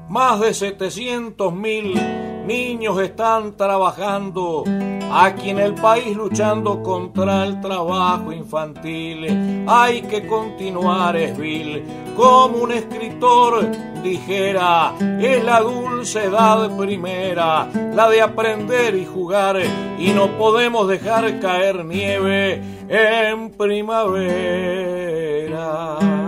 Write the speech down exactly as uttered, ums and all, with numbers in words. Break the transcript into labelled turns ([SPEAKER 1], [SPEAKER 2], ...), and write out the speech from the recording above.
[SPEAKER 1] Más de setecientos mil niños están trabajando aquí en el país luchando contra el trabajo infantil. Hay que continuar, es vil, como un escritor dijera, es la dulce edad primera, la de aprender y jugar, y no podemos dejar caer nieve en primavera.